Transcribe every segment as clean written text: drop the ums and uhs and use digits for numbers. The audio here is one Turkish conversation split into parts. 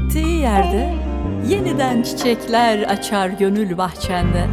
gittiği yerde yeniden çiçekler açar gönül bahçende.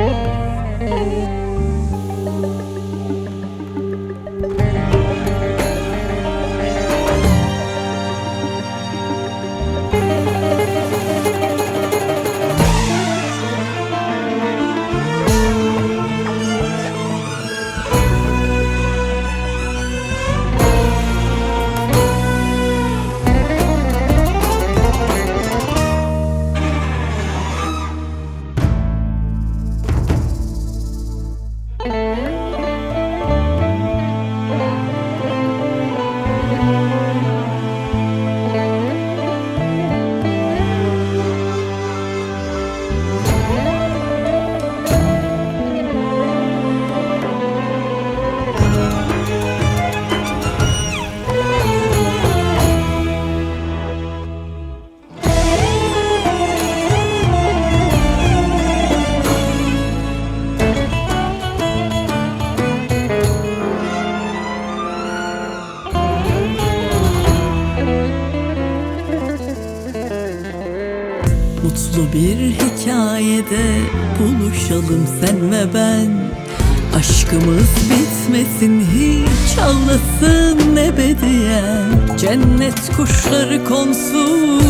Mutlu bir hikayede buluşalım sen ve ben. Aşkımız bitmesin hiç, ağlasın ebediyen. Cennet kuşları konsun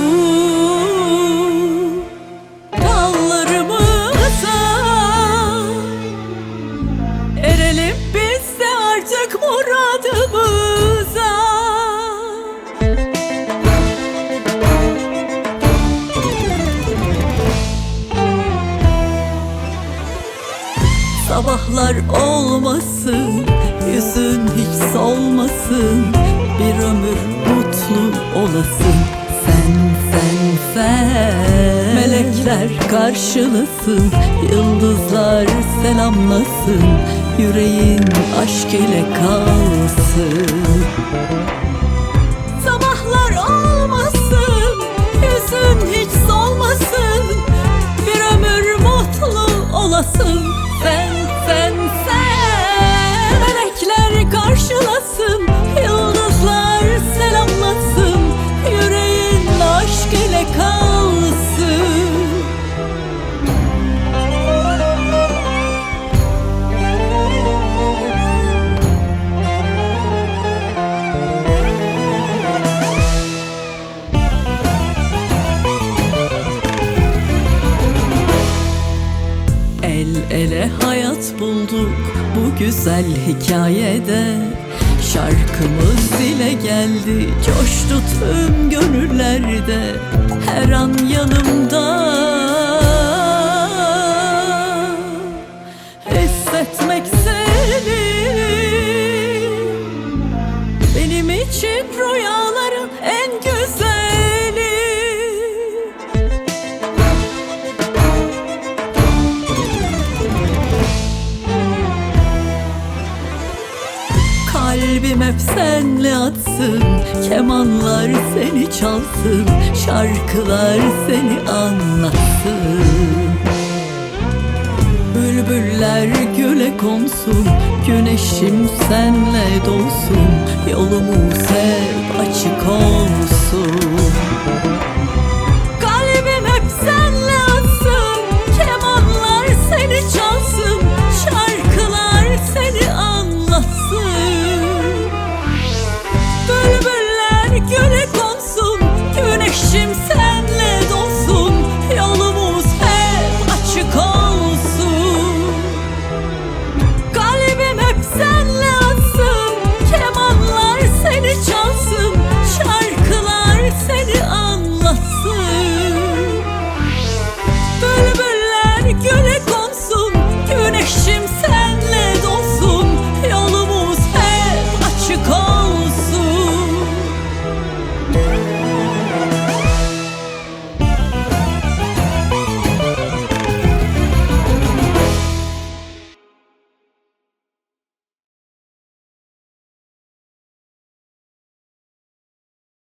dallarımıza. Erelim biz de artık muradımıza. Sabahlar olmasın, yüzün hiç solmasın. Bir ömür mutlu olasın. Sen melekler karşılasın, yıldızlar selamlasın. Yüreğin aşk ile kalsın. Sabahlar olmasın, yüzün hiç solmasın. Bir ömür mutlu olasın. Sen melekler karşılasın, yıldızlar selamlasın. Yüreğin aşk ile kalsın. El ele hayat bulduk bu güzel hikayede. Şarkımız dile geldi, coştu tüm gönüllerde. Her an yanımda hissetmek seni. Benim için rüyaların en güzeli. Kalbim hep senle atsın, kemanlar seni çalsın, şarkılar seni anlatsın. Bülbüller güle konsun, güneşim senle dolsun. Yolumuz hep açık olsun.